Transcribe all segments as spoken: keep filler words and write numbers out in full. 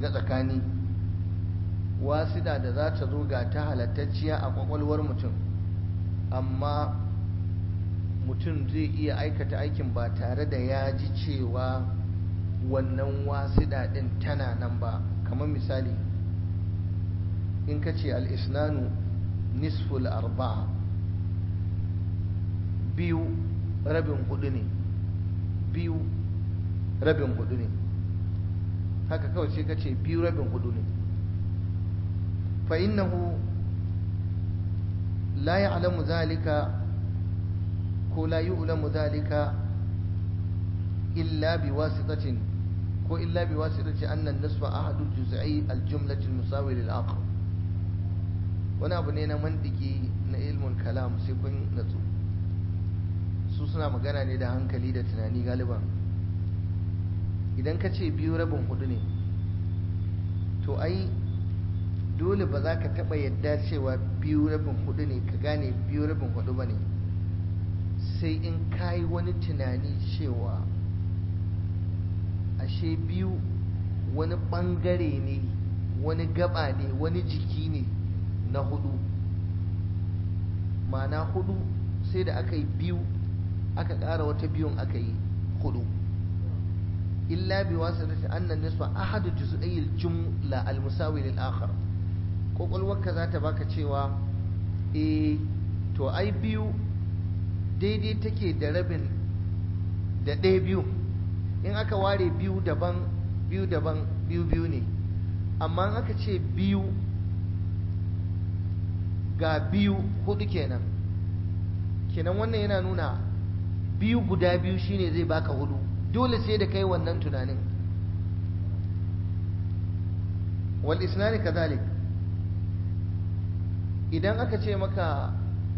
shiga tsakani, wasida da za ta zo ga ta halattacciya a kwakwalwar mutum, amma mutum zai iya aikata aikin ba tare da ya ji cewa wannan wasida din tana nan ba. Kamar misali, in ka ce al-isnanu nisful arba'a, biyu rabin hudu ne, biyu rabin hudu ne, haka kawai sai ka ce biyu rabin hudu ne. fa innahu la ya'lamu zalika ko la yu'lamu zalika illa biwasitatin ko illa biwasitati anna an-nisfa ahadu juz'i al-jumlati al-musawi lil-akhar. wani abu ne na mantiki na ilmul kalam, sai kun natsu. su suna magana ne da hankali da tunani galiban. idan ka ce biyu rabin hudu ne, to ai dole ba za ka taɓa yadda cewa biyu rabin hudu ne ka gane biyu rabin hudu ba ne, sai in ka yi wani tunani cewa ashe biyu wani ɓangare ne, wani gaba ne, wani jiki ne na hudu. ma'ana hudu sai da aka yi biyu aka ƙara wata biyun aka yi hudu. illa bi wasitati anna nisfa ahadu juz'ai al-jumla al-musawi lil-akhar. kokolwarka za ta baka cewa eh to ai biyu daidai take da rabin da ɗaya biyu. in aka ware biyu daban biyu daban biyu biyu ne, amma in aka ce biyu ga biyu hudu kenan. kenan wannan yana nuna biyu guda biyu shine zai baka hudu. dole sai da kai wannan tunanin. wal isnani kadhalik, idan aka ce maka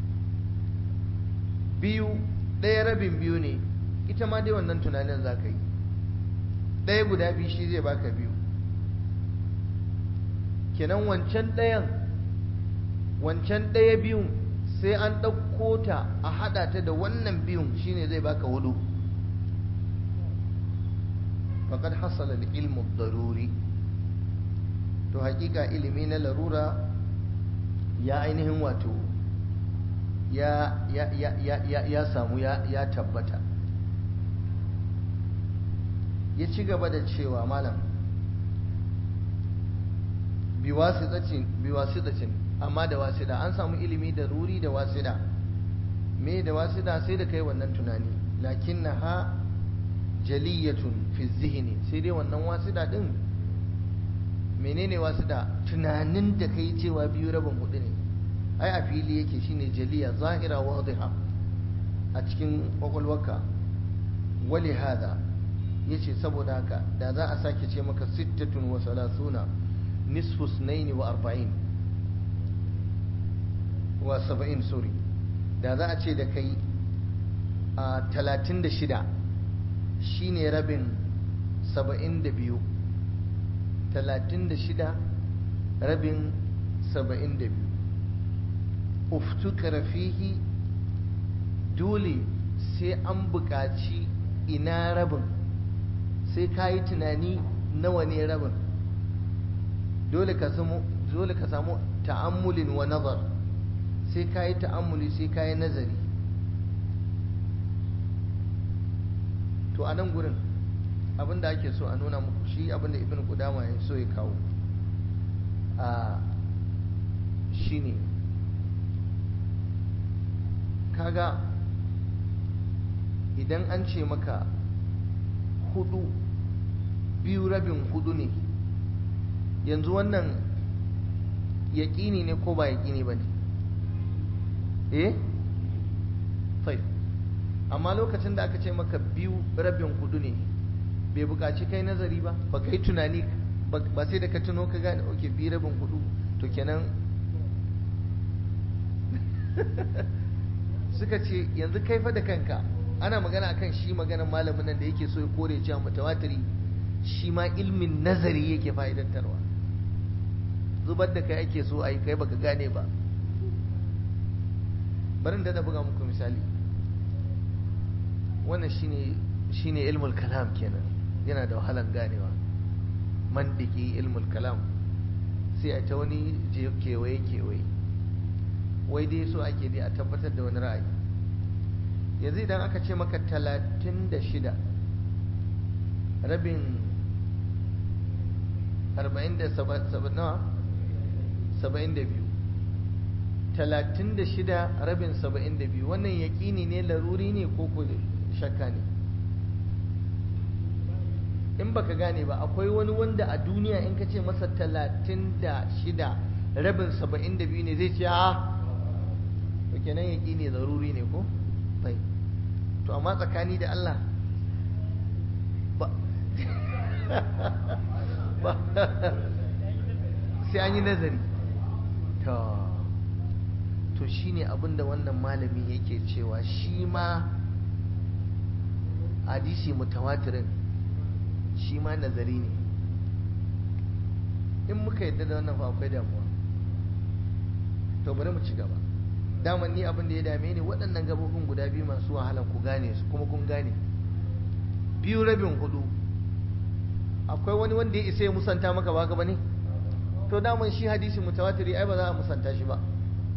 biyu ɗaya rabin biyu ne, ita ma dai wannan tunanin za ka yi. ɗaya guda biyu shi zai baka biyu. kenan wancan ɗayan wancan ɗaya biyun sai an ɗauko ta a haɗa ta da wannan biyun shine zai baka hudu. faqad hasala al-ilmu ad-daruri, to hakika ilimi na larura ya ainihin wato ya ya ya ya ya samu ya ya tabbata. ya ci gaba da cewa malam biwasitatin biwasitatin amma da wasida, an samu ilimi da ruri da wasida. me da wasida? sai da kai wannan tunani. lakinnaha jaliyatun fi zihni, sai dai wannan wasida din menene wasida? tunanin da kai cewa biyu rabin hudu ne, ai a fili yake, shine jaliya zahira wadiha a cikin kwakwalwarka. wali hada yace saboda haka da za a sake ce maka sittatun wa salasuna nisfu sunaini wa arba'in wa saba'in, sorry, da za a ce da kai a talatin da shida shine rabin saba'in da biyu, talatin da shida rabin saba'in da biyu. uftukara fihi, dole sai an buƙaci ina rabin, sai ka yi tunani nawa ne rabin. dole ka samu dole ka samu ta'ammulin wa nazar, sai ka yi ta'ammuli, sai ka yi nazari. to a nan gurin abinda ake so a nuna muku shi abinda ibn Qudama ya so ya kawo a shine kaga idan an ce maka hudu biyu rabin hudu ne, yanzu wannan yaƙini ne ko ba yaƙini ba ne? eh? sai amma lokacin da aka ce maka biyu rabin hudu ne, bai buƙaci kai nazari ba, ba ka yi tunani ba, sai da ka tuno ka gane oke biyu rabin hudu, to kenan suka ce yanzu kai fa da kanka ana magana akan shi maganar malamin nan da yake so ya kore cewa mutawatiri shi ma ilmin nazari yake fa'idantarwa. zubar da kai ake so ai kai baka gane ba. barin da na buga muku misali, wannan shine shine ilmul kalam kenan, yana da wahalan ganewa. mandiki ilmul kalam sai a ta wani kewaye kewaye wai dai so ake dai a tabbatar da wani ra'ayi. yanzu idan aka ce maka talatin da shida rabin arba'in da saba'in da biyu talatin da shida rabin saba'in da biyu wannan yaƙini ne laruri ne ko ko shakka ne? in baka gane ba akwai wani wanda a duniya in ka ce masa talatin da shida rabin saba'in da biyu ne zai ce a to kenan yaƙini laruri ne ko? bai to amma tsakani da Allah ba ba sai an yi nazari to to shine abinda wannan malami yake cewa shi ma hadisi mutawatirin shi ma nazari ne. in muka yadda da wannan fa akwai damuwa. to bari mu ci gaba. daman ni abin da ya dame ni waɗannan gabobin guda biyu masu wahala ku gane su kuma kun gane biyu rabin hudu akwai wani wanda ya isa ya musanta maka ba gaba ne? to daman shi hadisi mutawatiri ai ba za a musanta shi ba.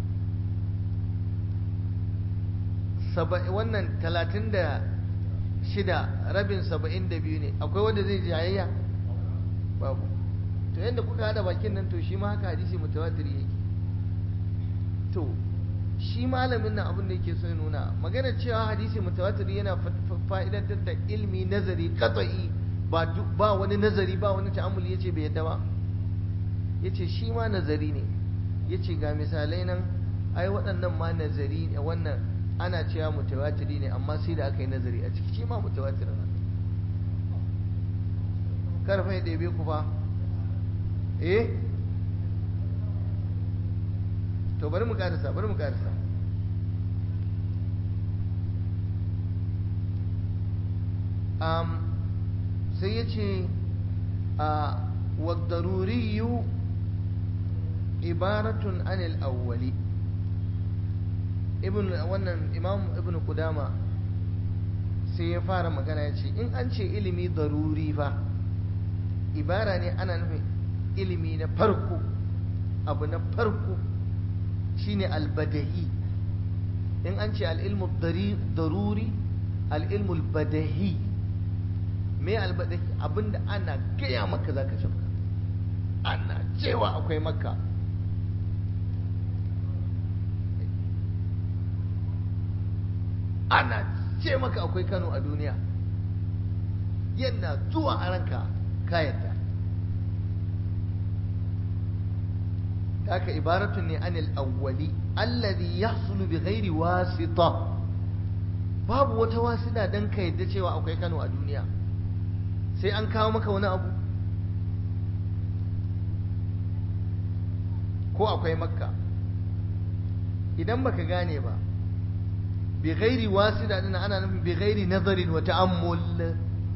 wannan talatin da shida rabin saba'in da biyu ne akwai wanda zai jayayya babu. to yadda kuka hada bakin nan to shi ma haka hadisi mutawatiri yake. to shi malamin nan abin da yake so ya nuna maganar cewa hadisi mutawatiri yana fa'idantar da ilmi nazari qat'i ba ba wani nazari ba wani ta'ammuli yace bai yadda ba. yace shi ma nazari ne. yace ga misalai nan ai waɗannan ma nazari ne wannan ana cewa mutawatiri ne amma sai da aka yi nazari a ciki shi ma mutawatirin ne. karfa ya ɗebe ku fa eh to bari mu karasa bari mu karasa um, sai ya ce a wadaruriyu ibaratun anil awwali. ibn wannan imam ibn Qudama sai ya fara magana ya ce in an ce ilimi daruri fa ibara ne ana nufin ilimi na farko abu na farko shine albadahi. in an ce al'ilmu daruri al'ilmu albadahi me albadahi abinda ana gaya maka zaka shauka ana cewa akwai makka ana ce maka akwai Kano a duniya yana zuwa a ranka ka yadda. haka ibaratun ne anil awwali alladhi yahsulu bi ghairi wasita babu wata wasida dan ka yadda cewa akwai Kano a duniya sai an kawo maka wani abu ko akwai makka. idan baka gane ba بغير واسطة أنا أنا بغير نظر وتأمل.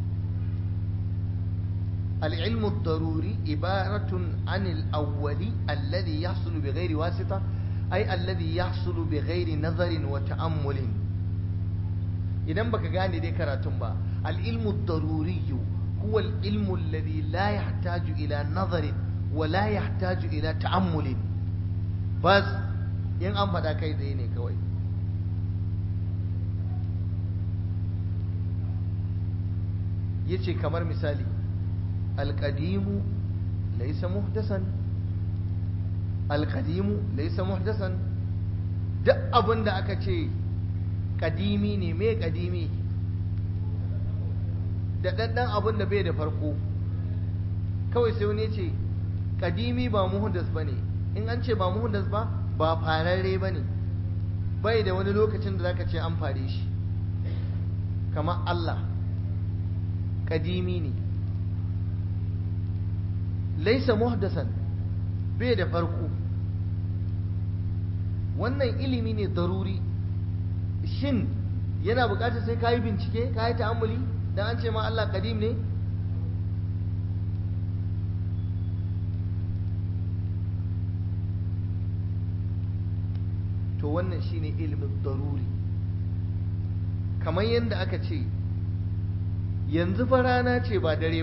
العلم الضروري عبارة عن الأول الذي يحصل بغير واسطة أي الذي يحصل بغير نظر وتأمل. إذا بك غاني دي كراتم با العلم الضروري هو العلم الذي لا يحتاج إلى نظر ولا يحتاج إلى تأمل بس ين أم فدا كاي دي كوي. yace kamar misali alqadimu laysa muhdasan alqadimu laysa muhdasan duk abinda aka ce kadimi ne me kadimi da daddan abinda bai da farko kawai sai wani yace kadimi ba muhdas bane in an ce ba muhdas ba ba fararre bane bai da wani lokacin da zaka ce an fare shi kamar Allah kadimi ne laisa muhdasan bai da farko. wannan ilimi ne daruri. shin yana bukatar sai kayi bincike kayi ta'ammuli dan an ce ma Allah kadim ne? to wannan shine ilimin daruri. kamar yadda aka ce yanzu fa rana ce ba dare